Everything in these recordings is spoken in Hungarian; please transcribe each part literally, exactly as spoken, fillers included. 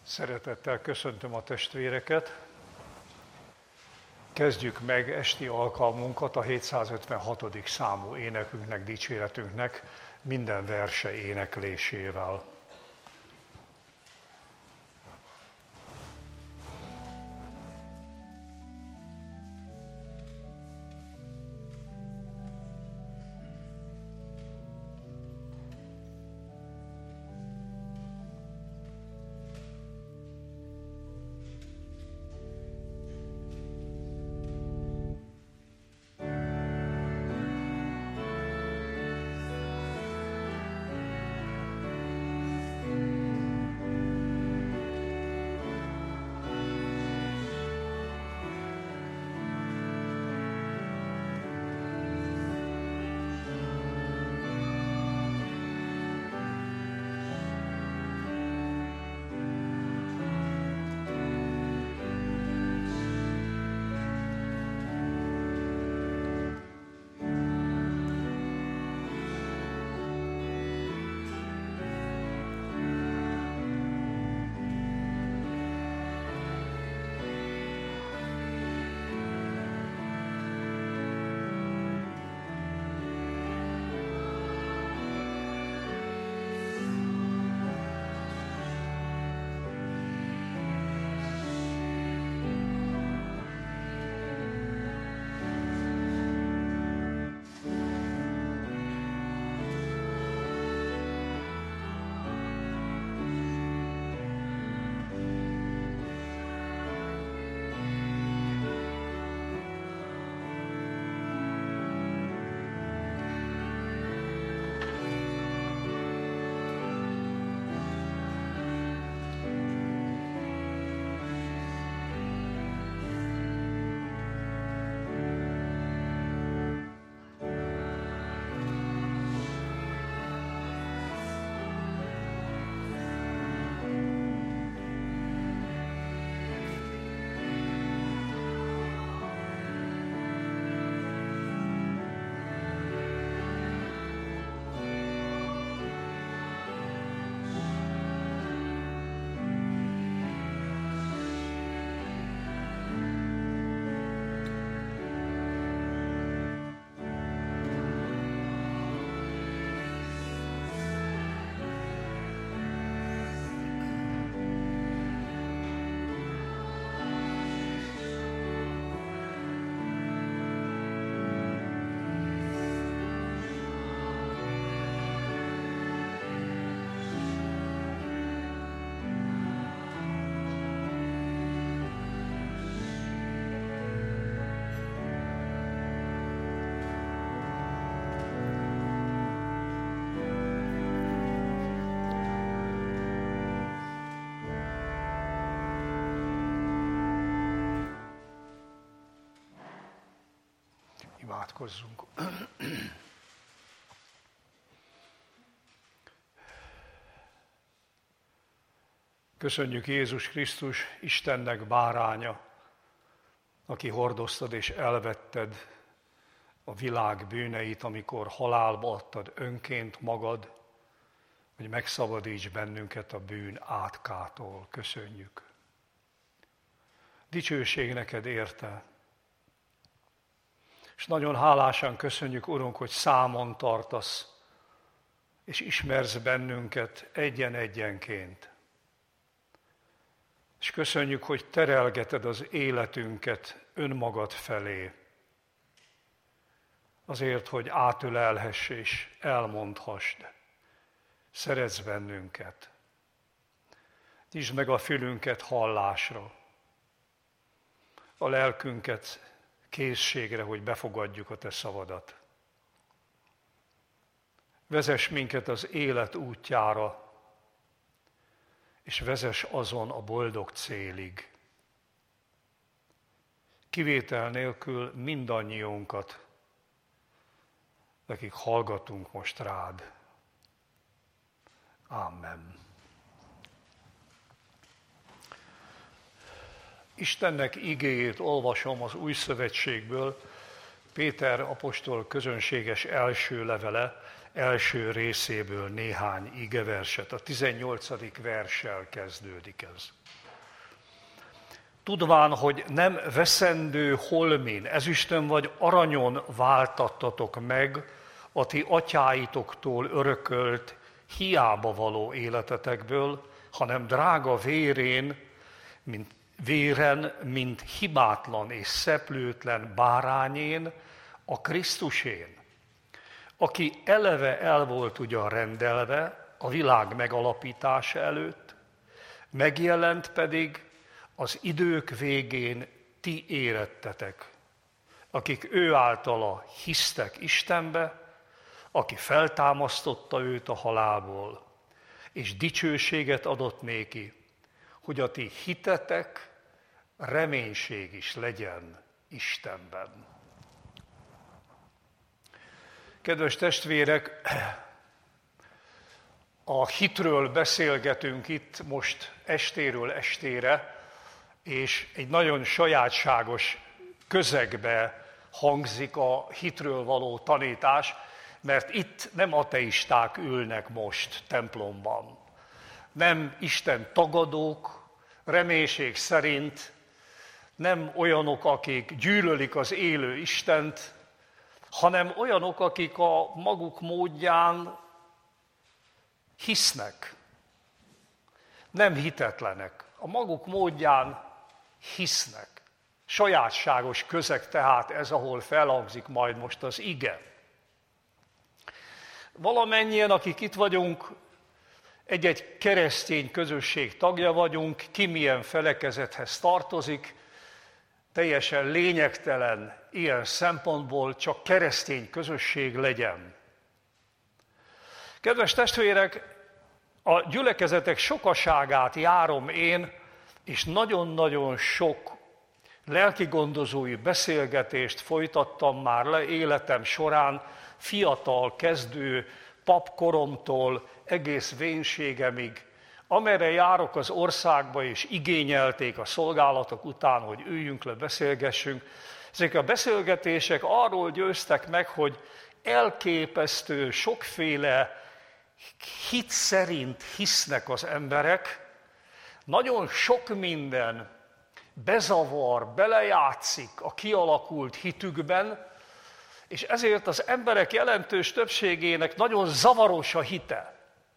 Szeretettel köszöntöm a testvéreket. Kezdjük meg esti alkalmunkat a hétszázötvenhatodik számú énekünknek, dicséretünknek minden verse éneklésével. Imádkozzunk. Köszönjük, Jézus Krisztus, Istennek báránya, aki hordoztad és elvetted a világ bűneit, amikor halálba adtad önként magad, hogy megszabadíts bennünket a bűn átkától. Köszönjük. Dicsőség neked érte. És nagyon hálásan köszönjük, Urunk, hogy számon tartasz, és ismersz bennünket egyen-egyenként. És köszönjük, hogy terelgeted az életünket önmagad felé, azért, hogy átölelhess és elmondhassd. Szeretsz bennünket. Nyisd meg a fülünket hallásra, a lelkünket készségre, hogy befogadjuk a te szavadat. Vezess minket az élet útjára, és vezess azon a boldog célig. Kivétel nélkül mindannyiunkat, akik hallgatunk most rád. Amen. Istennek igéjét olvasom az Új Szövetségből, Péter apostol közönséges első levele, első részéből néhány igeverset. A tizennyolcadik verssel kezdődik ez. Tudván, hogy nem veszendő holmin, ezüstön vagy aranyon váltattatok meg a ti atyáitoktól örökölt, hiába való életetekből, hanem drága vérén, mint véren, mint hibátlan és szeplőtlen bárányén, a Krisztusén, aki eleve el volt ugyan rendelve a világ megalapítása előtt, megjelent pedig az idők végén ti érettetek, akik ő általa hisztek Istenbe, aki feltámasztotta őt a halálból, és dicsőséget adott néki, hogy a ti hitetek reménység is legyen Istenben. Kedves testvérek, a hitről beszélgetünk itt most estéről estére, és egy nagyon sajátságos közegbe hangzik a hitről való tanítás, mert itt nem ateisták ülnek most templomban. Nem Isten tagadók, reménység szerint, nem olyanok, akik gyűlölik az élő Istent, hanem olyanok, akik a maguk módján hisznek. Nem hitetlenek, a maguk módján hisznek. Sajátságos közeg tehát ez, ahol felhangzik majd most az ige. Valamennyien, akik itt vagyunk, egy-egy keresztény közösség tagja vagyunk, ki milyen felekezethez tartozik, teljesen lényegtelen ilyen szempontból, csak keresztény közösség legyen. Kedves testvérek, a gyülekezetek sokaságát járom én, és nagyon-nagyon sok lelkigondozói beszélgetést folytattam már le életem során, fiatal, kezdő papkoromtól egész vénségemig, amerre járok az országba, és igényelték a szolgálatok után, hogy üljünk le, beszélgessünk. Ezek a beszélgetések arról győztek meg, hogy elképesztő, sokféle hit szerint hisznek az emberek, nagyon sok minden bezavar, belejátszik a kialakult hitükben, és ezért az emberek jelentős többségének nagyon zavaros a hite.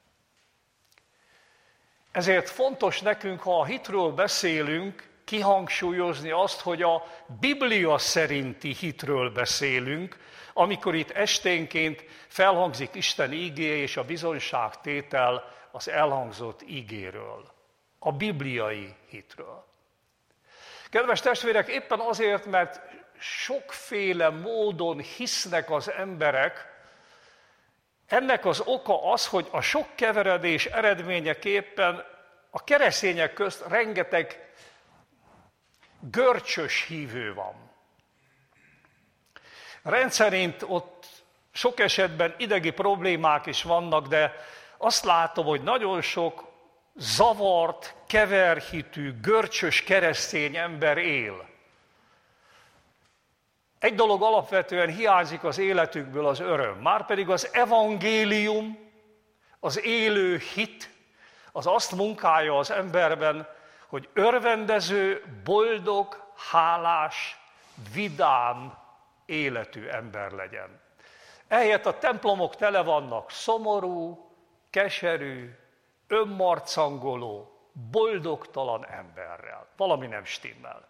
Ezért fontos nekünk, ha a hitről beszélünk, kihangsúlyozni azt, hogy a Biblia szerinti hitről beszélünk, amikor itt esténként felhangzik Isten igéje és a bizonyságtétel az elhangzott igéről, a bibliai hitről. Kedves testvérek, éppen azért, mert sokféle módon hisznek az emberek, ennek az oka az, hogy a sok keveredés eredményeképpen a keresztények közt rengeteg görcsös hívő van. Rendszerint ott sok esetben idegi problémák is vannak, de azt látom, hogy nagyon sok zavart, keverhitű, görcsös keresztény ember él. Egy dolog alapvetően hiányzik az életükből, az öröm. Márpedig az evangélium, az élő hit, az azt munkálja az emberben, hogy örvendező, boldog, hálás, vidám életű ember legyen. Ehelyett a templomok tele vannak szomorú, keserű, önmarcangoló, boldogtalan emberrel. Valami nem stimmel.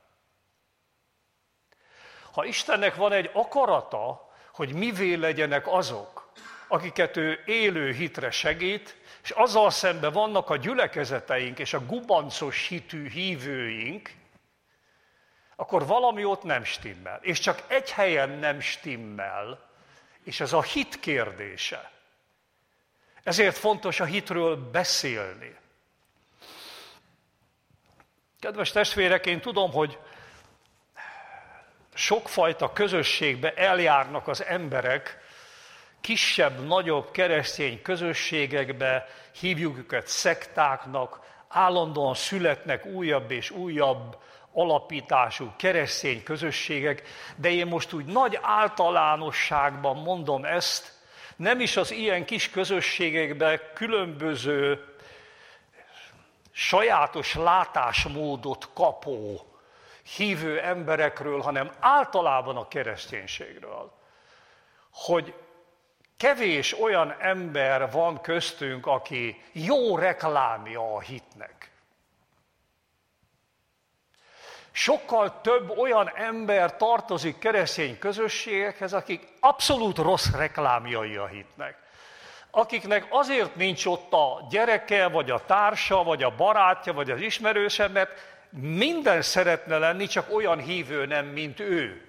Ha Istennek van egy akarata, hogy mivé legyenek azok, akiket ő élő hitre segít, és azzal szemben vannak a gyülekezeteink és a gubancos hitű hívőink, akkor valami ott nem stimmel. És csak egy helyen nem stimmel, és ez a hit kérdése. Ezért fontos a hitről beszélni. Kedves testvérek, én tudom, hogy sokfajta közösségbe eljárnak az emberek, kisebb-nagyobb keresztény közösségekbe, hívjuk őket szektáknak, állandóan születnek újabb és újabb alapítású keresztény közösségek, de én most úgy nagy általánosságban mondom ezt, nem is az ilyen kis közösségekben különböző sajátos látásmódot kapó hívő emberekről, hanem általában a kereszténységről, hogy kevés olyan ember van köztünk, aki jó reklámja a hitnek. Sokkal több olyan ember tartozik keresztény közösségekhez, akik abszolút rossz reklámjai a hitnek. Akiknek azért nincs ott a gyereke, vagy a társa, vagy a barátja, vagy az ismerőse, mert minden szeretne lenni, csak olyan hívő nem, mint ő.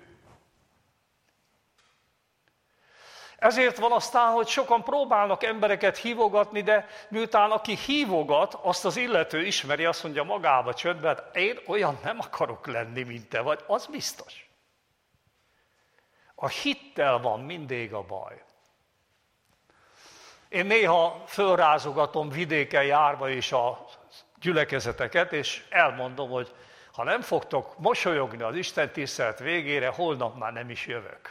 Ezért van aztán, hogy sokan próbálnak embereket hívogatni, de miután aki hívogat, azt az illető ismeri, azt mondja magába csöndben, hát én olyan nem akarok lenni, mint te vagy, az biztos. A hittel van mindig a baj. Én néha fölrázogatom vidéken járva is a gyülekezeteket, és elmondom, hogy ha nem fogtok mosolyogni az Isten tisztelet végére, holnap már nem is jövök.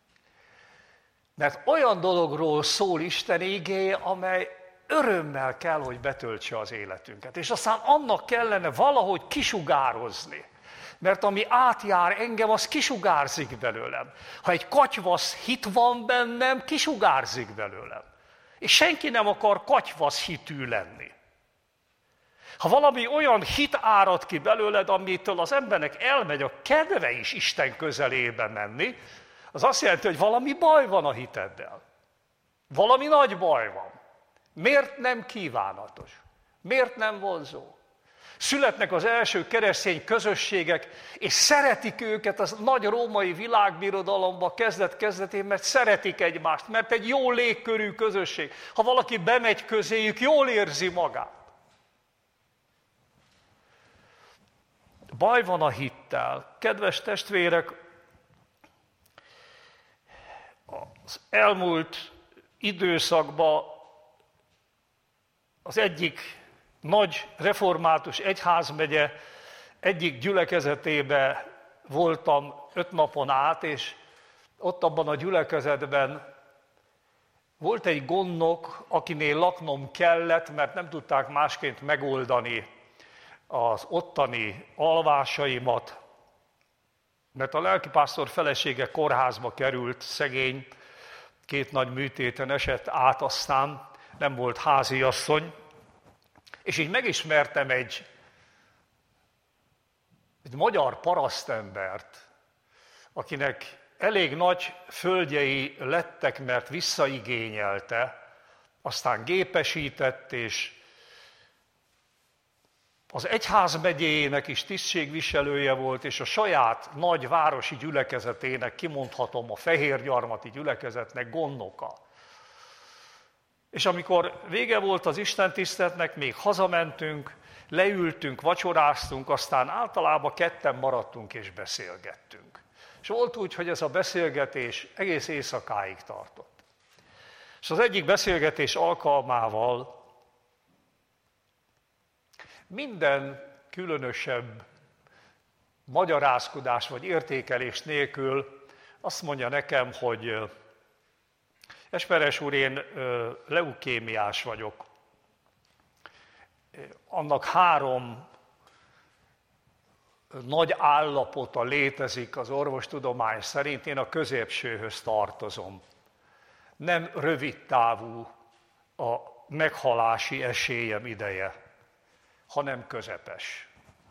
Mert olyan dologról szól Isten igéje, amely örömmel kell, hogy betöltse az életünket. És aztán annak kellene valahogy kisugározni. Mert ami átjár engem, az kisugárzik belőlem. Ha egy katyvasz hit van bennem, kisugárzik belőlem. És senki nem akar katyvasz hitű lenni. Ha valami olyan hit árad ki belőled, amitől az embernek elmegy a kedve is Isten közelébe menni, az azt jelenti, hogy valami baj van a hiteddel. Valami nagy baj van. Miért nem kívánatos? Miért nem vonzó? Születnek az első keresztény közösségek, és szeretik őket az nagy római világbirodalomba kezdet-kezdetén, mert szeretik egymást, mert egy jó légkörű közösség. Ha valaki bemegy közéjük, jól érzi magát. Baj van a hittel. Kedves testvérek, az elmúlt időszakban az egyik nagy református egyházmegye egyik gyülekezetébe voltam öt napon át, és ott abban a gyülekezetben volt egy gondnok, akinél laknom kellett, mert nem tudták másként megoldani az ottani alvásaimat, mert a lelkipásztor felesége kórházba került, szegény, két nagy műtéten esett át, aztán nem volt háziasszony, és így megismertem egy, egy magyar parasztembert, akinek elég nagy földjei lettek, mert visszaigényelte, aztán gépesített, és az egyházmegyéjének is tisztségviselője volt, és a saját nagy városi gyülekezetének, kimondhatom, a fehérgyarmati gyülekezetnek gondnoka. És amikor vége volt az istentiszteletnek, még hazamentünk, leültünk, vacsoráztunk, aztán általában ketten maradtunk és beszélgettünk. És volt úgy, hogy ez a beszélgetés egész éjszakáig tartott. És az egyik beszélgetés alkalmával minden különösebb magyarázkodás vagy értékelés nélkül azt mondja nekem, hogy Esperes úr, én leukémiás vagyok. Annak három nagy állapota létezik az orvostudomány szerint, én a középsőhöz tartozom. Nem rövid távú a meghalási esélyem ideje, hanem közepes.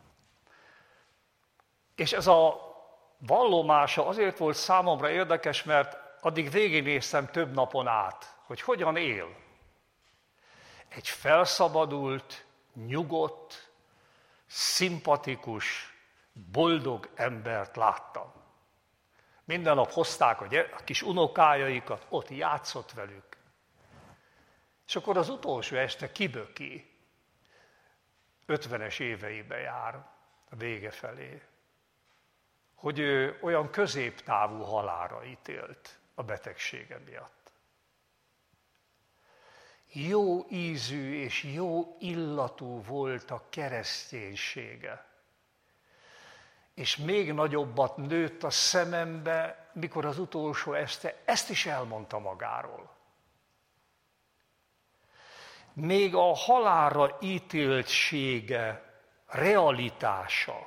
És ez a vallomása azért volt számomra érdekes, mert addig végignéztem több napon át, hogy hogyan él. Egy felszabadult, nyugodt, szimpatikus, boldog embert láttam. Minden nap hozták a, gyere, a kis unokájaikat, ott játszott velük. És akkor az utolsó este kiböki, ötvenes éveibe jár a vége felé, hogy ő olyan középtávú halálra ítélt a betegsége miatt. jó ízű és jó illatú volt a kereszténysége. És még nagyobbat nőtt a szemembe, mikor az utolsó este ezt is elmondta magáról. Még a halálra ítéltsége, realitása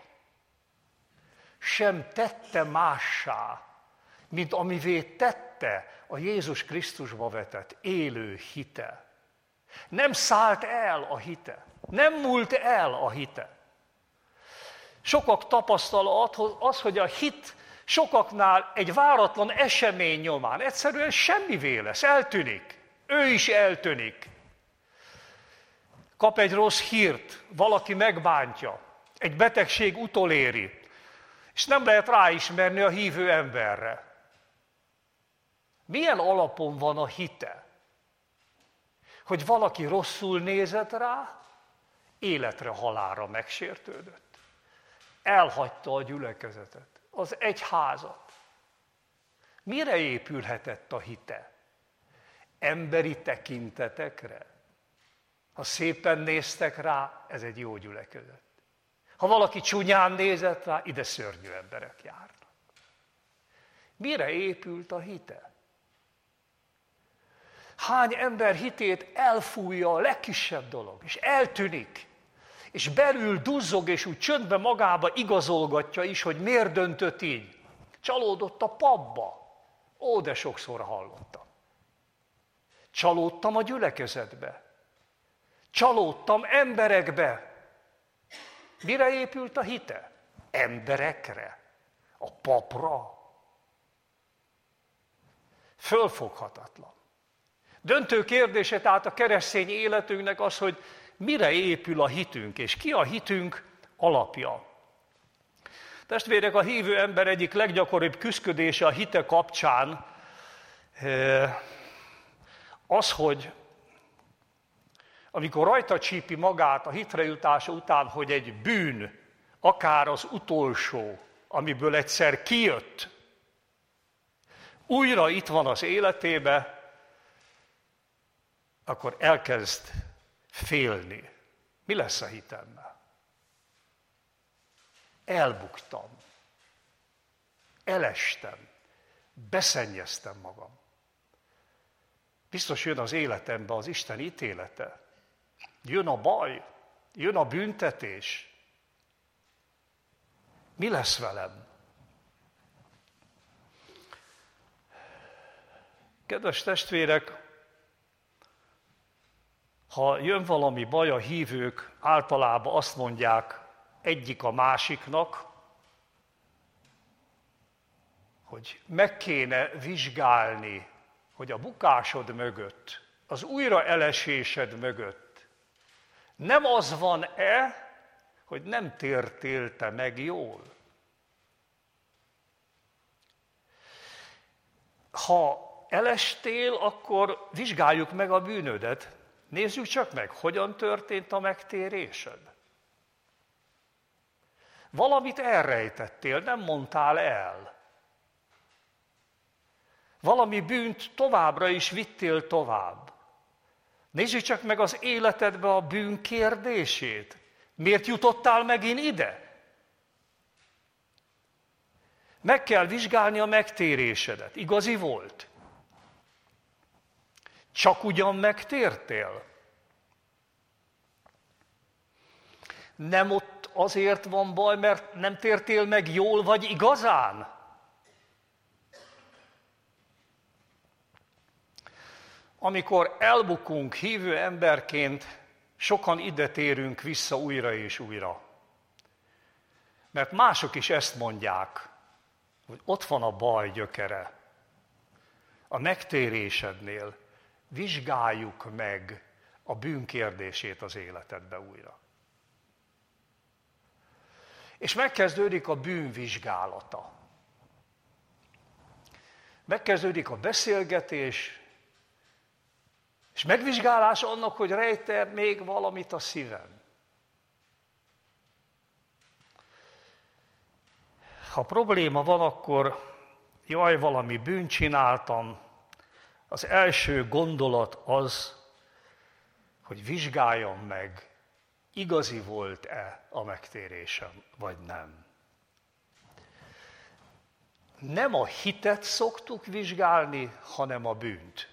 sem tette mássá, mint amivé tette a Jézus Krisztusba vetett élő hite. Nem szállt el a hite, nem múlt el a hite. Sokak tapasztalat az, hogy a hit sokaknál egy váratlan esemény nyomán egyszerűen semmivé lesz, eltűnik. Ő is eltűnik. Kap egy rossz hírt, valaki megbántja, egy betegség utoléri, és nem lehet ráismerni a hívő emberre. Milyen alapon van a hite? Hogy valaki rosszul nézett rá, életre, halálra megsértődött. Elhagyta a gyülekezetet, az egyházat. Mire épülhetett a hite? Emberi tekintetekre? Ha szépen néztek rá, ez egy jó gyülekezet. Ha valaki csúnyán nézett rá, ide szörnyű emberek járnak. Mire épült a hite? Hány ember hitét elfújja a legkisebb dolog, és eltűnik, és belül duzzog, és úgy csöndben magába igazolgatja is, hogy miért döntött így. Csalódott a pabba. Ó, de sokszor hallottam. Csalódtam a gyülekezetbe. Csalódtam emberekbe. Mire épült a hite? Emberekre. A papra. Fölfoghatatlan. Döntő kérdése tehát a keresztény életünknek az, hogy mire épül a hitünk, és ki a hitünk alapja. Testvérek, a hívő ember egyik leggyakoribb küszködése a hite kapcsán az, hogy amikor rajta csípi magát a hitre jutása után, hogy egy bűn, akár az utolsó, amiből egyszer kijött, újra itt van az életébe, akkor elkezd félni. Mi lesz a hitemmel? Elbuktam, elestem, beszennyeztem magam. Biztos jön az életembe az Isten ítélete. Jön a baj, jön a büntetés. Mi lesz velem? Kedves testvérek, ha jön valami baj, a hívők általában azt mondják egyik a másiknak, hogy meg kéne vizsgálni, hogy a bukásod mögött, az újraelesésed mögött nem az van-e, hogy nem tértél te meg jól. Ha elestél, akkor vizsgáljuk meg a bűnödet. Nézzük csak meg, hogyan történt a megtérésed. Valamit elrejtettél, nem mondtál el. Valami bűnt továbbra is vittél tovább. Nézzük csak meg az életedbe a bűn kérdését. Miért jutottál megint ide? Meg kell vizsgálni a megtérésedet. Igazi volt? Csak ugyan megtértél? Nem ott azért van baj, mert nem tértél meg jól vagy igazán? Amikor elbukunk hívő emberként, sokan ide térünk vissza újra és újra. Mert mások is ezt mondják, hogy ott van a baj gyökere. A megtérésednél vizsgáljuk meg a bűn kérdését az életedbe újra. És megkezdődik a bűn vizsgálata. Megkezdődik a beszélgetés, és megvizsgálás annak, hogy rejte még valamit a szívem. Ha probléma van, akkor jaj, valami bűnt csináltam, az első gondolat az, hogy vizsgáljam meg, igazi volt-e a megtérésem, vagy nem. Nem a hitet szoktuk vizsgálni, hanem a bűnt.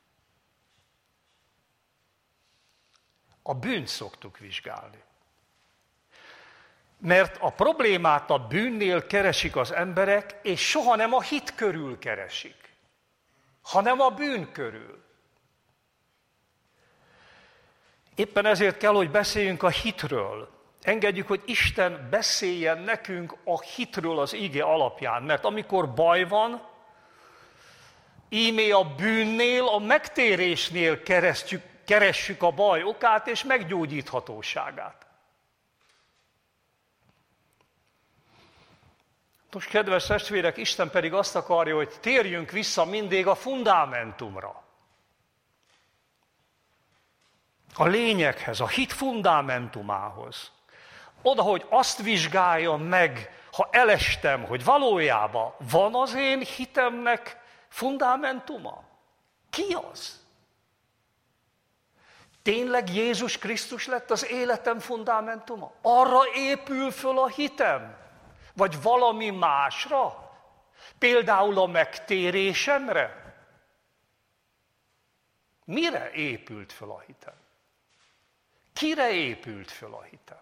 A bűnt szoktuk vizsgálni. Mert a problémát a bűnnél keresik az emberek, és soha nem a hit körül keresik, hanem a bűn körül. Éppen ezért kell, hogy beszéljünk a hitről. Engedjük, hogy Isten beszéljen nekünk a hitről az íge alapján, mert amikor baj van, íme a bűnnél, a megtérésnél keresztjük, keressük a baj okát és meggyógyíthatóságát. Most, kedves testvérek, Isten pedig azt akarja, hogy térjünk vissza mindig a fundamentumra. A lényeghez, a hit fundamentumához. Oda, hogy azt vizsgáljam meg, ha elestem, hogy valójában van az én hitemnek fundamentuma? Ki az? Tényleg Jézus Krisztus lett az életem fundamentuma? Arra épül föl a hitem? Vagy valami másra? Például a megtérésemre? Mire épült föl a hitem? Kire épült föl a hitem?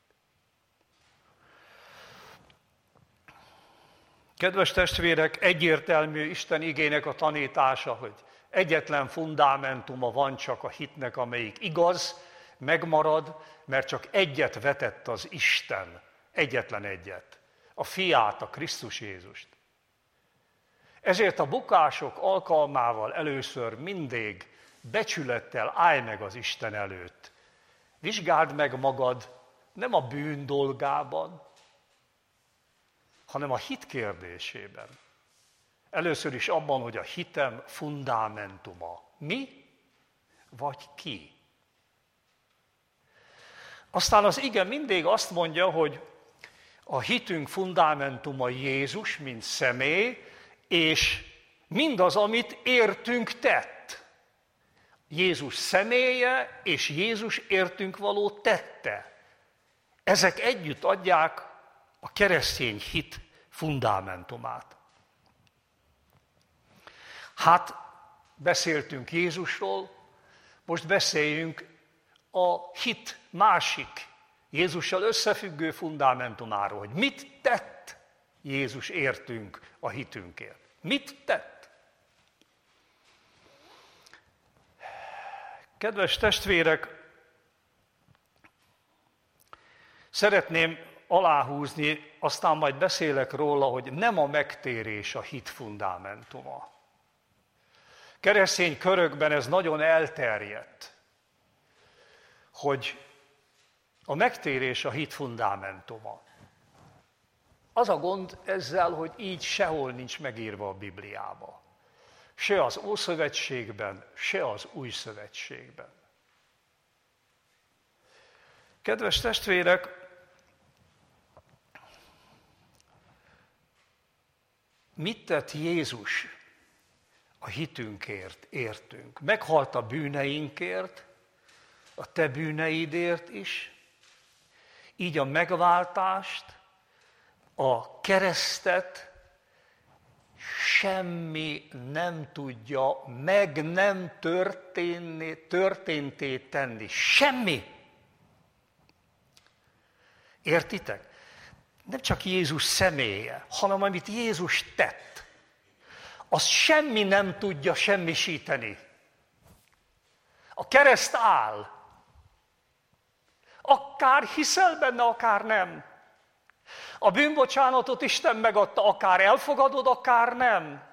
Kedves testvérek, egyértelmű Isten igének a tanítása, hogy egyetlen fundamentuma van csak a hitnek, amelyik igaz, megmarad, mert csak egyet vetett az Isten, egyetlen egyet, a fiát, a Krisztus Jézust. Ezért a bukások alkalmával először mindig becsülettel állj meg az Isten előtt. Vizsgáld meg magad nem a bűn dolgában, hanem a hit kérdésében. Először is abban, hogy a hitem fundamentuma. Mi vagy ki? Aztán az ige mindig azt mondja, hogy a hitünk fundamentuma Jézus, mint személy, és mindaz, amit értünk tett. Jézus személye és Jézus értünk való tette. Ezek együtt adják a keresztény hit fundamentumát. Hát, beszéltünk Jézusról, most beszéljünk a hit másik, Jézussal összefüggő fundamentumáról, hogy mit tett Jézus értünk a hitünkért. Mit tett? Kedves testvérek, szeretném aláhúzni, aztán majd beszélek róla, hogy nem a megtérés a hit fundamentuma. Keresztény körökben ez nagyon elterjedt, hogy a megtérés a hit fundamentuma. Az a gond ezzel, hogy így sehol nincs megírva a Bibliába. Se az Ószövetségben, se az Új Szövetségben. Kedves testvérek, mit tett Jézus a hitünkért, értünk? Meghalt a bűneinkért, a te bűneidért is, így a megváltást, a keresztet semmi nem tudja meg nem történni, történté tenni. Semmi. Értitek? Nem csak Jézus személye, hanem amit Jézus tett. Azt semmi nem tudja semmisíteni. A kereszt áll. Akár hiszel benne, akár nem. A bűnbocsánatot Isten megadta, akár elfogadod, akár nem.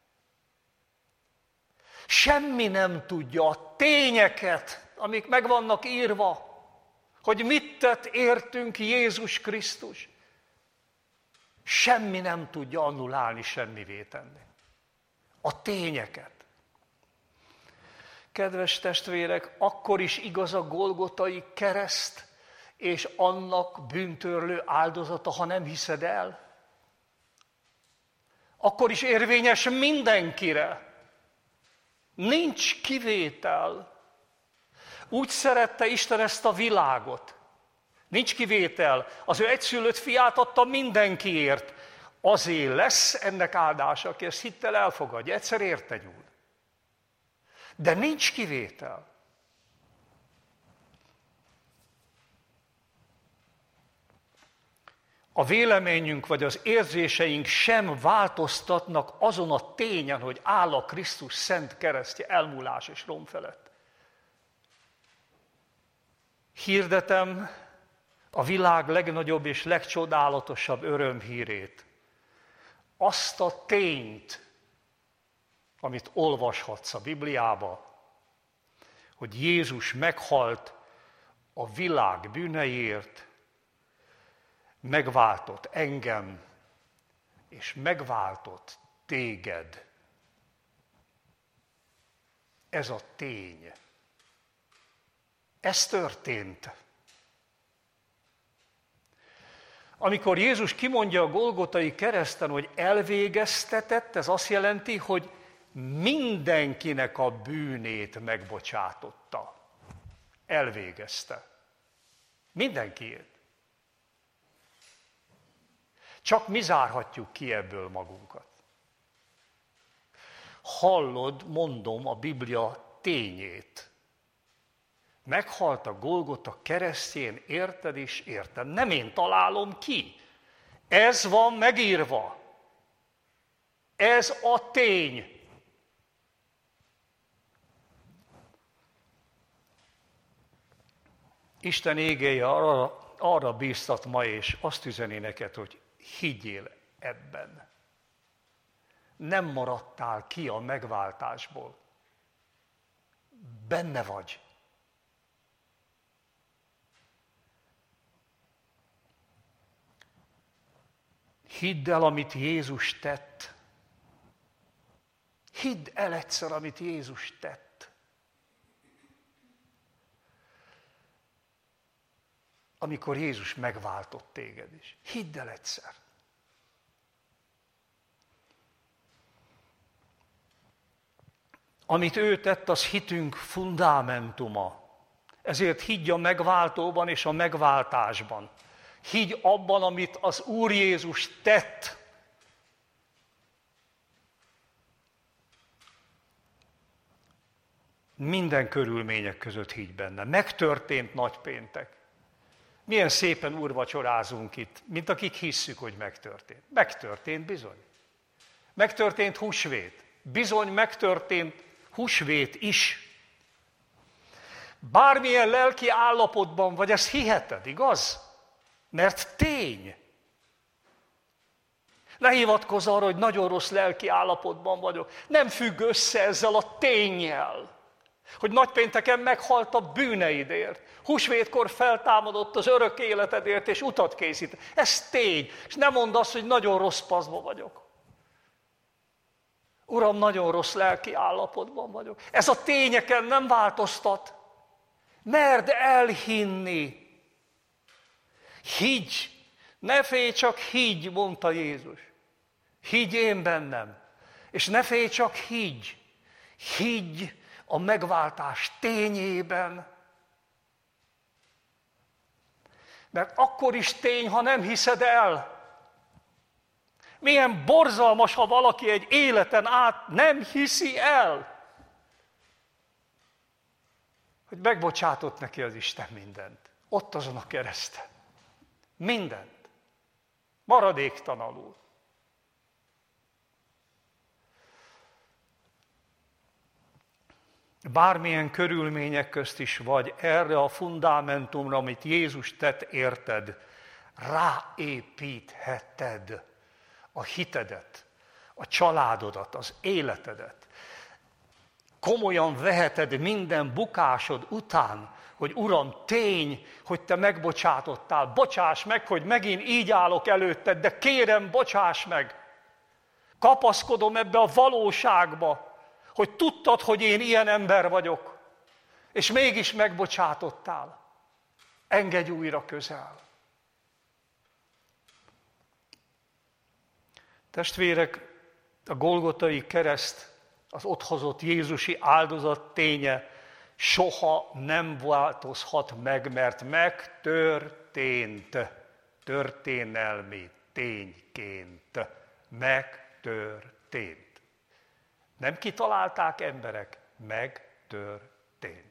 Semmi nem tudja a tényeket, amik meg vannak írva, hogy mit tett értünk Jézus Krisztus. Semmi nem tudja annulálni, semmivé tenni. A tényeket. Kedves testvérek, akkor is igaz a Golgotai kereszt, és annak bűntörlő áldozata, ha nem hiszed el. Akkor is érvényes mindenkire. Nincs kivétel. Úgy szerette Isten ezt a világot. Nincs kivétel. Az ő egyszülött fiát adta mindenkiért. Azért lesz ennek áldása, aki ezt hittel elfogadja. Egyszer érte nyúl. De nincs kivétel. A véleményünk vagy az érzéseink sem változtatnak azon a tényen, hogy áll a Krisztus szent keresztje elmúlás és rom felett. Hirdetem a világ legnagyobb és legcsodálatosabb örömhírét. Azt a tényt, amit olvashatsz a Bibliába, hogy Jézus meghalt a világ bűneiért, megváltott engem, és megváltott téged. Ez a tény. Ez történt. Amikor Jézus kimondja a Golgotai kereszten, hogy elvégeztetett, ez azt jelenti, hogy mindenkinek a bűnét megbocsátotta. Elvégezte. Mindenkiét. Csak mi zárhatjuk ki ebből magunkat. Hallod, mondom, a Biblia tényét. Meghalt a Golgota keresztjén, érted és értem. Nem én találom ki. Ez van megírva. Ez a tény. Isten égéje arra, arra bíztat ma, és azt üzeni neked, hogy higgyél ebben. Nem maradtál ki a megváltásból. Benne vagy. Hidd el, amit Jézus tett. Hidd el egyszer, amit Jézus tett. Amikor Jézus megváltott téged is. Hidd el egyszer. Amit ő tett, az hitünk fundamentuma. Ezért higgy a megváltóban és a megváltásban. Higgy abban, amit az Úr Jézus tett. Minden körülmények között higgy benne. Megtörtént nagypéntek. Milyen szépen úrvacsorázunk itt, mint akik hisszük, hogy megtörtént. Megtörtént bizony. Megtörtént húsvét. Bizony megtörtént húsvét is. Bármilyen lelki állapotban vagy, ezt hiheted, igaz? Mert tény. Ne hivatkozz arra, hogy nagyon rossz lelki állapotban vagyok. Nem függ össze ezzel a ténnyel, hogy nagypénteken meghalt a bűneidért. Húsvétkor feltámadott az örök életedért, és utat készít. Ez tény. És nem mondd azt, hogy nagyon rossz paszba vagyok. Uram, nagyon rossz lelki állapotban vagyok. Ez a tényeken nem változtat. Merd elhinni. Higgy. Ne félj, csak higgy, mondta Jézus. Higgy én bennem. És ne félj, csak higgy. Higgy a megváltás tényében. Mert akkor is tény, ha nem hiszed el. Milyen borzalmas, ha valaki egy életen át nem hiszi el, hogy megbocsátott neki az Isten mindent. Ott azon a kereszten. Mindent. Maradéktalanul. Bármilyen körülmények közt is vagy, erre a fundamentumra, amit Jézus tett, érted, ráépítheted a hitedet, a családodat, az életedet. Komolyan veheted minden bukásod után, hogy Uram, tény, hogy Te megbocsátottál. Bocsáss meg, hogy megint így állok előtted, de kérem, bocsáss meg. Kapaszkodom ebbe a valóságba, hogy tudtad, hogy én ilyen ember vagyok, és mégis megbocsátottál. Engedj újra közel. Testvérek, a Golgotai kereszt, az ott hozott Jézusi áldozat ténye soha nem változhat meg, mert megtörtént, történelmi tényként. Megtörtént. Nem kitalálták emberek, megtörtént.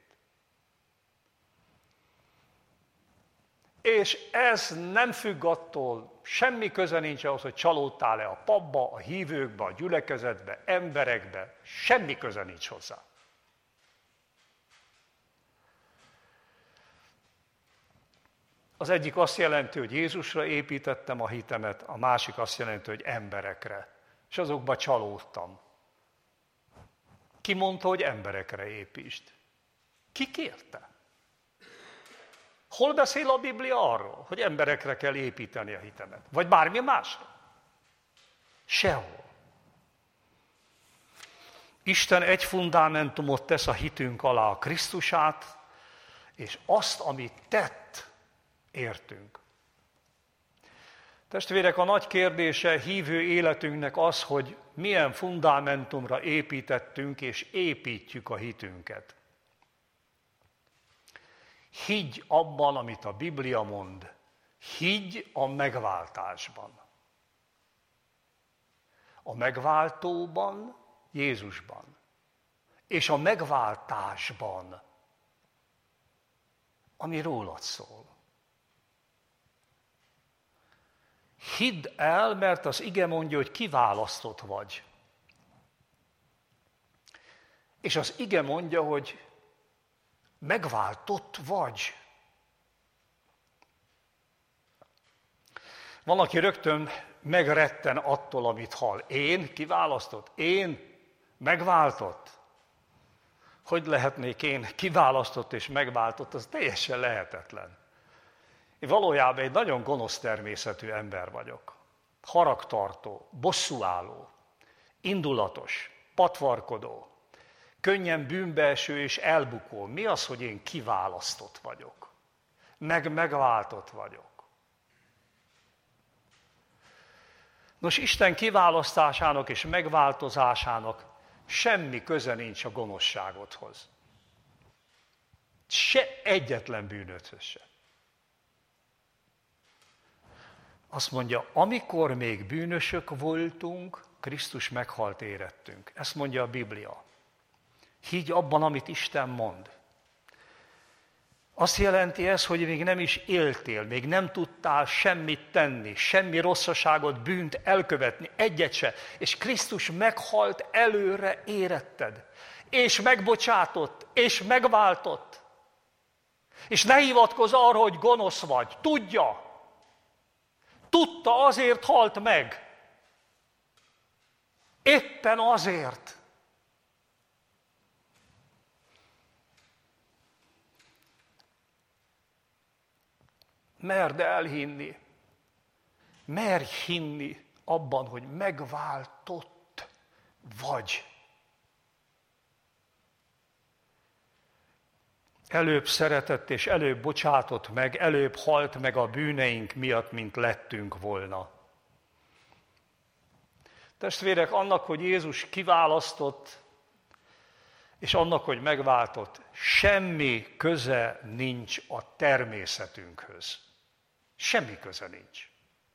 És ez nem függ attól, semmi köze nincs ahhoz, hogy csalódtál-e a pabba, a hívőkbe, a gyülekezetbe, emberekbe, semmi köze nincs hozzá. Az egyik azt jelenti, hogy Jézusra építettem a hitemet, a másik azt jelenti, hogy emberekre. És azokba csalódtam. Ki mondta, hogy emberekre építsd? Ki kérte? Hol beszél a Biblia arról, hogy emberekre kell építeni a hitemet? Vagy bármi másra? Sehol. Isten egy fundamentumot tesz a hitünk alá, a Krisztusát, és azt, amit tett, értünk. Testvérek, a nagy kérdése hívő életünknek az, hogy milyen fundamentumra építettünk és építjük a hitünket. Higgy abban, amit a Biblia mond. Higgy a megváltásban. A megváltóban, Jézusban. És a megváltásban, ami rólad szól. Hidd el, mert az ige mondja, hogy kiválasztott vagy. És az ige mondja, hogy megváltott vagy. Van, aki rögtön megretten attól, amit hall. Én kiválasztott? Én megváltott? Hogy lehetnék én kiválasztott és megváltott? Az teljesen lehetetlen. Én valójában egy nagyon gonosz természetű ember vagyok. Haragtartó, bosszúálló, indulatos, patvarkodó, könnyen bűnbeeső és elbukó. Mi az, hogy én kiválasztott vagyok? Meg megváltott vagyok. Nos, Isten kiválasztásának és megváltozásának semmi köze nincs a gonoszságodhoz. Se egyetlen bűnöthöz se. Azt mondja, amikor még bűnösök voltunk, Krisztus meghalt érettünk. Ezt mondja a Biblia. Higgy abban, amit Isten mond. Azt jelenti ez, hogy még nem is éltél, még nem tudtál semmit tenni, semmi rosszaságot, bűnt elkövetni, egyet se. És Krisztus meghalt előre éretted. És megbocsátott, és megváltott. És ne hivatkozz arra, hogy gonosz vagy. Tudja. Tudta, azért halt meg. Éppen azért. Merd elhinni. Merj hinni abban, hogy megváltott vagy. Előbb szeretett és előbb bocsátott meg, előbb halt meg a bűneink miatt, mint lettünk volna. Testvérek, annak, hogy Jézus kiválasztott, és annak, hogy megváltott, semmi köze nincs a természetünkhöz. Semmi köze nincs.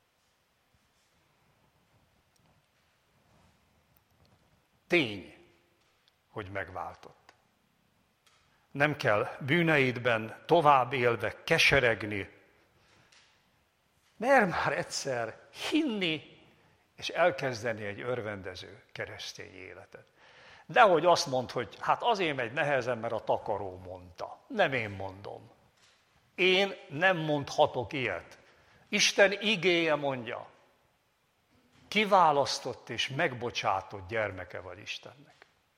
Tény, hogy megváltott. Nem kell bűneidben tovább élve keseregni, mert már egyszer hinni, és elkezdeni egy örvendező keresztény életet. Dehogy azt mondd, hogy hát azért megy nehezen, mert a takaró mondta. Nem én mondom. Én nem mondhatok ilyet. Isten igéje mondja. Kiválasztott és megbocsátott gyermeke vagy Istennek.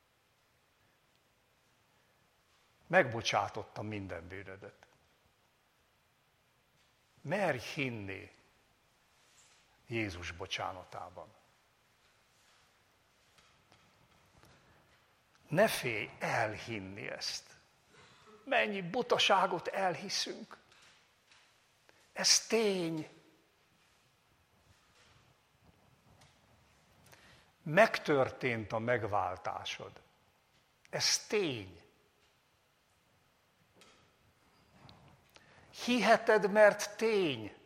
Megbocsátottam minden bűnödet. Merj hinni Jézus bocsánatában. Ne félj elhinni ezt. Mennyi butaságot elhiszünk. Ez tény. Megtörtént a megváltásod. Ez tény. Hiheted, mert tény.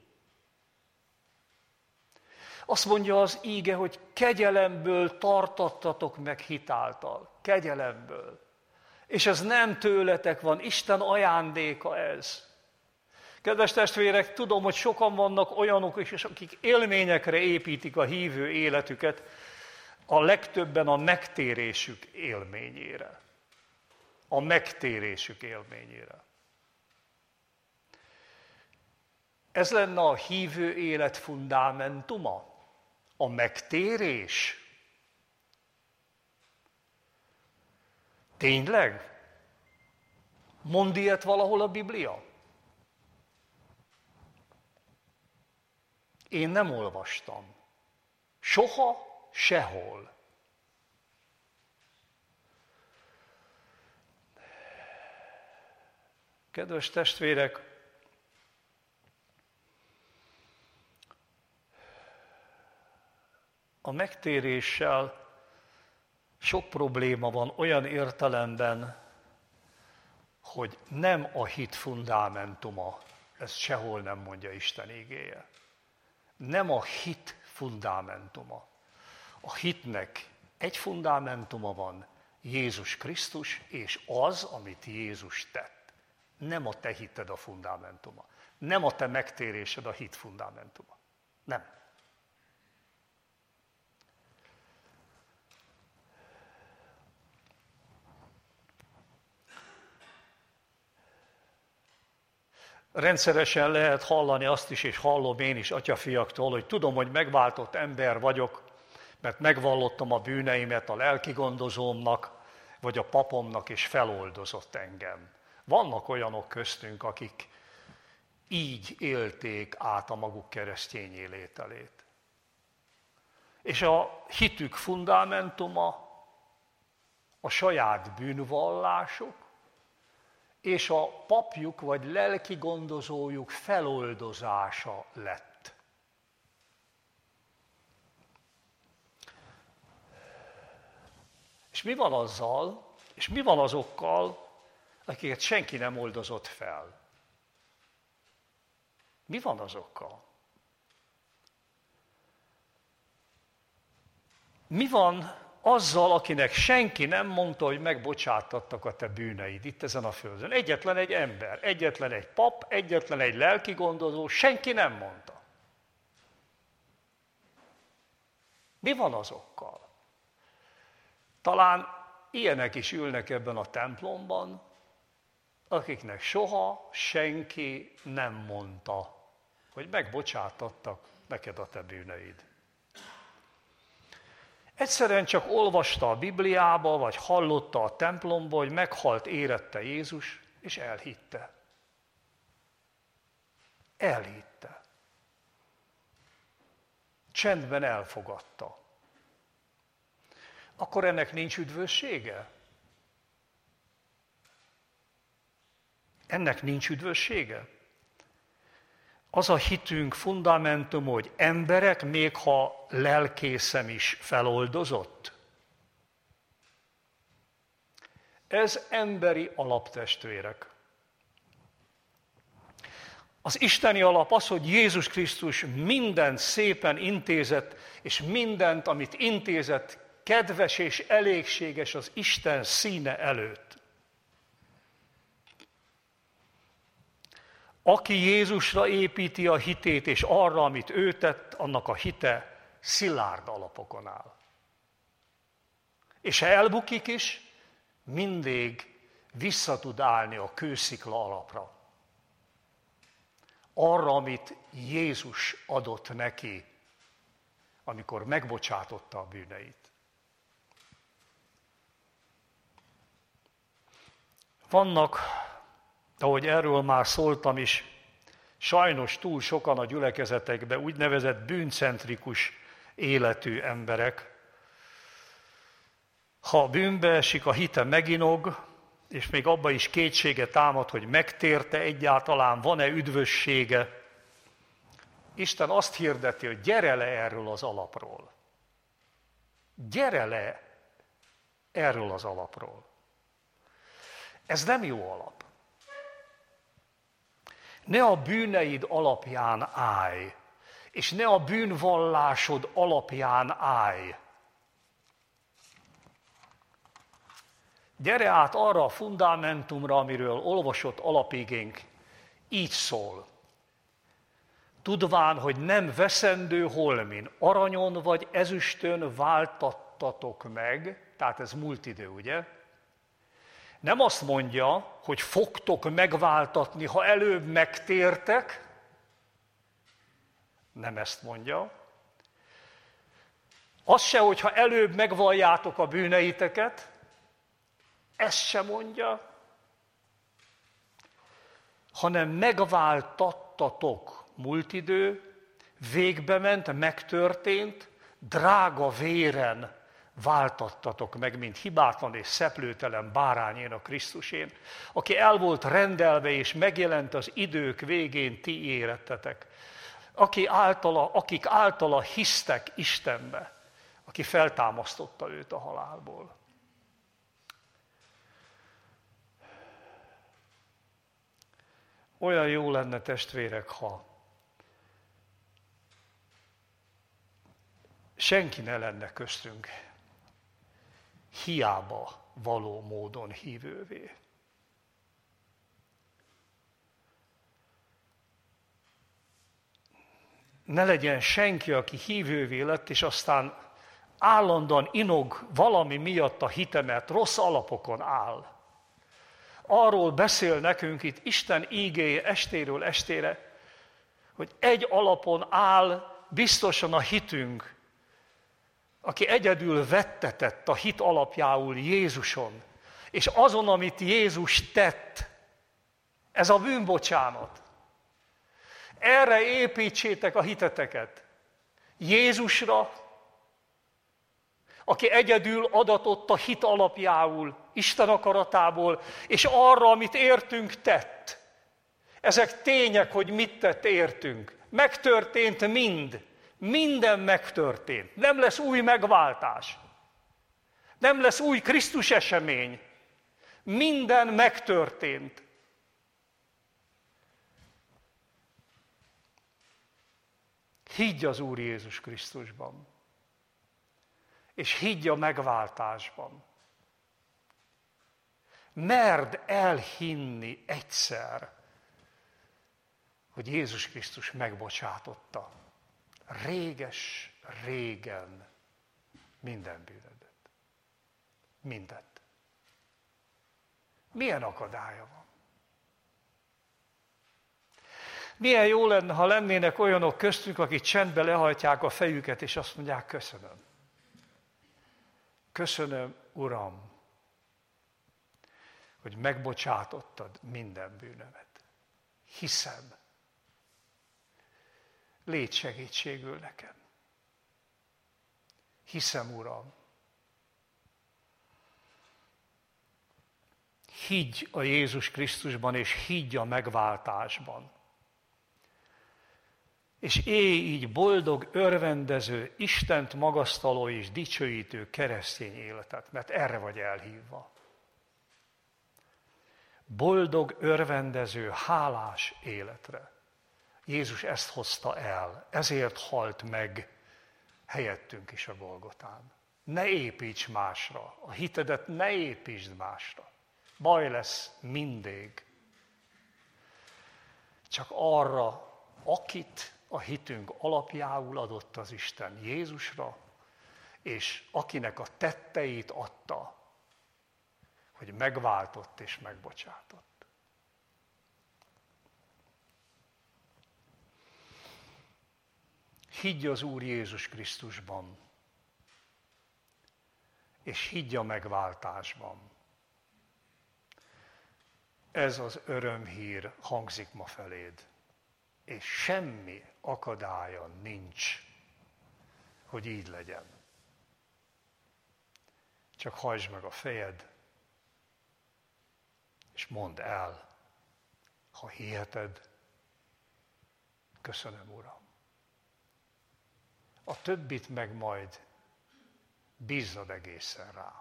Azt mondja az íge, hogy kegyelemből tartattatok meg hitáltal. Kegyelemből. És ez nem tőletek van, Isten ajándéka ez. Kedves testvérek, tudom, hogy sokan vannak olyanok is, akik élményekre építik a hívő életüket, a legtöbben a megtérésük élményére. A megtérésük élményére. Ez lenne a hívő élet fundamentuma, a megtérés. Tényleg? Mond ilyet valahol a Biblia? Én nem olvastam. Soha, sehol. Kedves testvérek, a megtéréssel sok probléma van olyan értelemben, hogy nem a hit fundamentuma, ezt sehol nem mondja Isten igéje. Nem a hit fundamentuma. A hitnek egy fundamentuma van, Jézus Krisztus, és az, amit Jézus tett. Nem a te hited a fundamentuma. Nem a te megtérésed a hit fundamentuma. Nem. Rendszeresen lehet hallani azt is, és hallom én is atyafiaktól, hogy tudom, hogy megváltott ember vagyok, mert megvallottam a bűneimet a lelkigondozómnak, vagy a papomnak, és feloldozott engem. Vannak olyanok köztünk, akik így élték át a maguk keresztény életét. És a hitük fundamentuma a saját bűnvallásuk, és a papjuk vagy lelki gondozójuk feloldozása lett. És mi van azzal, és mi van azokkal, akiket senki nem oldozott fel? Mi van azokkal? Mi van azzal, akinek senki nem mondta, hogy megbocsátattak a te bűneid itt ezen a földön? Egyetlen egy ember, egyetlen egy pap, egyetlen egy lelki gondozó, senki nem mondta. Mi van azokkal? Talán ilyenek is ülnek ebben a templomban, akiknek soha senki nem mondta, hogy megbocsátattak neked a te bűneid. Egyszerűen csak olvasta a Bibliába, vagy hallotta a templomba, hogy meghalt érette Jézus, és elhitte. Elhitte. Csendben elfogadta. Akkor ennek nincs üdvössége? Ennek nincs üdvössége? Az a hitünk fundamentum, hogy emberek, még ha lelkészem is feloldozott. Ez emberi alaptestvérek. Az isteni alap az, hogy Jézus Krisztus mindent szépen intézett, és mindent, amit intézett, kedves és elégséges az Isten színe előtt. Aki Jézusra építi a hitét, és arra, amit ő tett, annak a hite szilárd alapokon áll. És ha elbukik is, mindig vissza tud állni a kőszikla alapra. Arra, amit Jézus adott neki, amikor megbocsátotta a bűneit. Vannak, ahogy erről már szóltam is, sajnos túl sokan a gyülekezetekben úgynevezett bűncentrikus életű emberek. Ha bűnbe esik, a hite meginog, és még abba is kétsége támad, hogy megtérte egyáltalán, van-e üdvössége. Isten azt hirdeti, hogy gyere le erről az alapról. Gyere le erről az alapról. Ez nem jó alap. ne a bűneid alapján állj, és ne a bűnvallásod alapján állj. Gyere át arra a fundamentumra, amiről olvasott alapigénk, így szól. Tudván, hogy nem veszendő holmin, aranyon vagy ezüstön váltattatok meg, tehát ez múlt idő, ugye? Nem azt mondja, hogy fogtok megváltatni, ha előbb megtértek, nem ezt mondja. Az se, hogyha előbb megvalljátok a bűneiteket, ezt se mondja, hanem megváltattatok, múlt idő, végbe ment, megtörtént, drága véren váltattatok meg, mint hibátlan és szeplőtelen bárányén a Krisztusén, aki el volt rendelve és megjelent az idők végén, ti érettetek, aki általa, akik általa hisztek Istenbe, aki feltámasztotta őt a halálból. Olyan jó lenne, testvérek, ha senki ne lenne köztünk hiába való módon hívővé. Ne legyen senki, aki hívővé lett, és aztán állandóan inog valami miatt a hite, mert rossz alapokon áll. Arról beszél nekünk itt Isten ígéje estéről estére, hogy egy alapon áll biztosan a hitünk, aki egyedül vettetett a hit alapjául Jézuson, és azon, amit Jézus tett, ez a bűnbocsánat. Erre építsétek a hiteteket. Jézusra, aki egyedül adatott a hit alapjául, Isten akaratából, és arra, amit értünk tett. Ezek tények, hogy mit tett értünk. Megtörtént mind. Minden megtörtént. Nem lesz új megváltás. Nem lesz új Krisztus esemény. Minden megtörtént. Higgy az Úr Jézus Krisztusban. És higgy a megváltásban. Merd elhinni egyszer, hogy Jézus Krisztus megbocsátotta réges, régen minden bűnödet. Mindent. Milyen akadálya van? Milyen jó lenne, ha lennének olyanok köztünk, akik csendbe lehajtják a fejüket, és azt mondják, köszönöm. Köszönöm, Uram, hogy megbocsátottad minden bűnömet. Hiszem. Légy segítségül nekem. Hiszem, Uram. Higgy a Jézus Krisztusban, és higgy a megváltásban. És élj így boldog, örvendező, Istent magasztaló és dicsőítő keresztény életet, mert erre vagy elhívva. Boldog, örvendező, hálás életre. Jézus ezt hozta el, ezért halt meg helyettünk is a Golgotán. Ne építs másra, a hitedet ne építsd másra. Baj lesz mindig. Csak arra, akit a hitünk alapjául adott az Isten, Jézusra, és akinek a tetteit adta, hogy megváltott és megbocsátott. Higgy az Úr Jézus Krisztusban, és higgy a megváltásban. Ez az örömhír hangzik ma feléd, és semmi akadálya nincs, hogy így legyen. Csak hajtsd meg a fejed, és mondd el, ha hiheted, köszönöm, Uram. A többit meg majd bízzad egészen rá.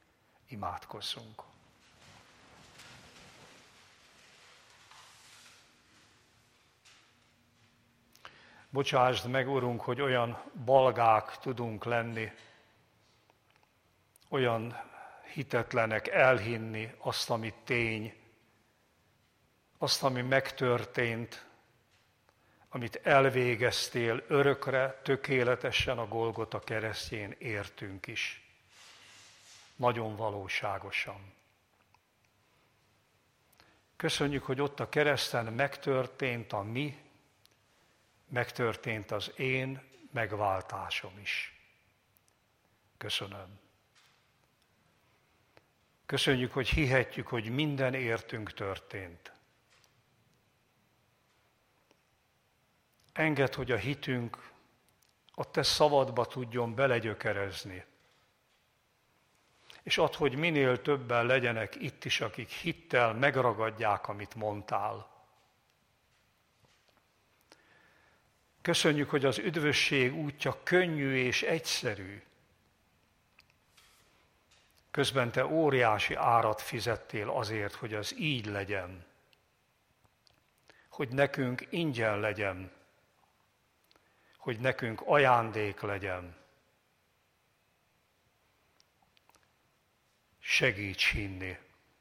Imádkozzunk. Bocsásd meg, Urunk, hogy olyan balgák tudunk lenni, olyan hitetlenek elhinni azt, ami tény, azt, ami megtörtént, amit elvégeztél örökre, tökéletesen a Golgota keresztjén értünk is. Nagyon valóságosan. Köszönjük, hogy ott a kereszten megtörtént a mi, megtörtént az én megváltásom is. Köszönöm. Köszönjük, hogy hihetjük, hogy minden értünk történt. Engedd, hogy a hitünk a te szavadba tudjon belegyökerezni. És add, hogy minél többen legyenek itt is, akik hittel megragadják, amit mondtál. Köszönjük, hogy az üdvösség útja könnyű és egyszerű. Közben te óriási árat fizettél azért, hogy az így legyen. Hogy nekünk ingyen legyen. Hogy nekünk ajándék legyen. Segíts hinni.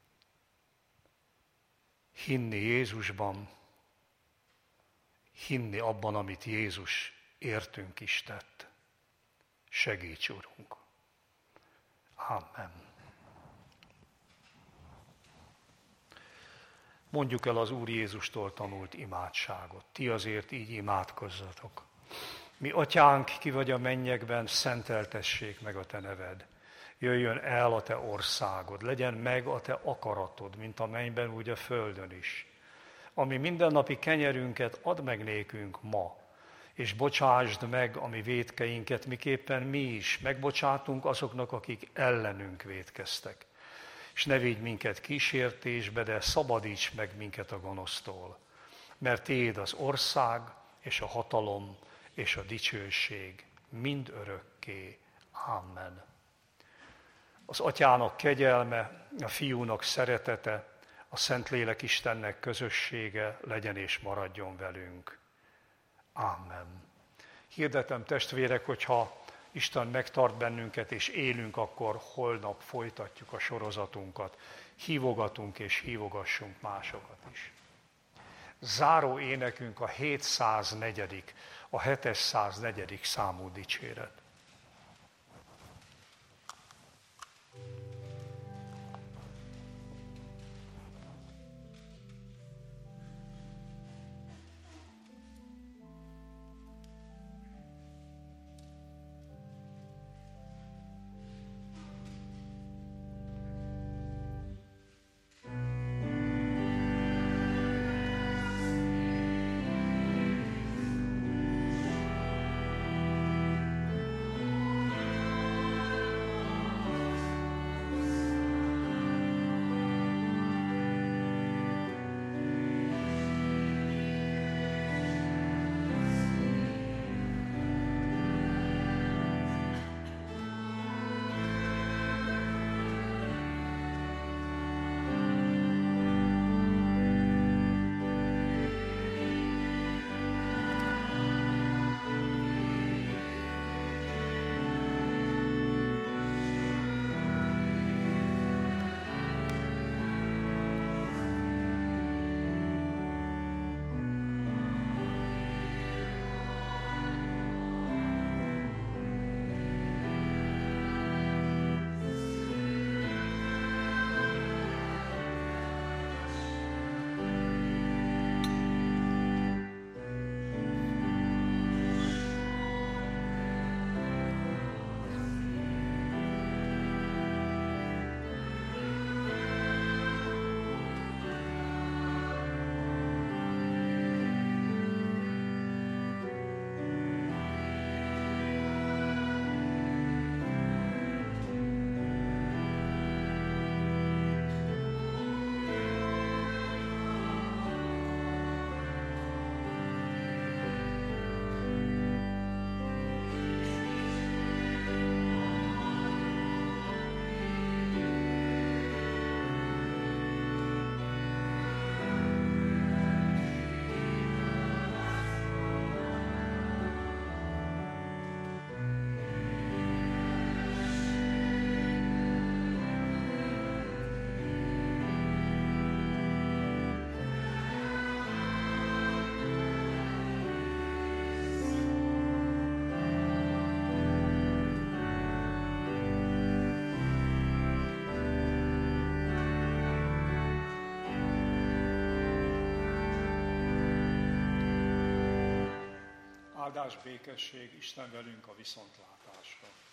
Hinni Jézusban, hinni abban, amit Jézus értünk is tett. Segíts, Urunk. Amen. Mondjuk el az Úr Jézustól tanult imádságot. Ti azért így imádkozzatok. Mi atyánk, ki vagy a mennyekben, szenteltessék meg a te neved. Jöjjön el a te országod, legyen meg a te akaratod, mint a mennyben, úgy a földön is. Ami mindennapi kenyerünket add meg nékünk ma, és bocsásd meg a mi vétkeinket, miképpen mi is megbocsátunk azoknak, akik ellenünk vétkeztek. És ne vigy minket kísértésbe, de szabadíts meg minket a gonosztól. Mert tiéd az ország, és a hatalom, és a dicsőség mind örökké. Amen. Az Atyának kegyelme, a Fiúnak szeretete, a Szentlélek Istennek közössége legyen és maradjon velünk. Amen. Hirdetem, testvérek, hogyha Isten megtart bennünket és élünk, akkor holnap folytatjuk a sorozatunkat. Hívogatunk és hívogassunk másokat is. Záró énekünk a hétszáznegyedik, a hétszáznegyedik számú dicséret. Áldás, békesség, Isten velünk a viszontlátásra.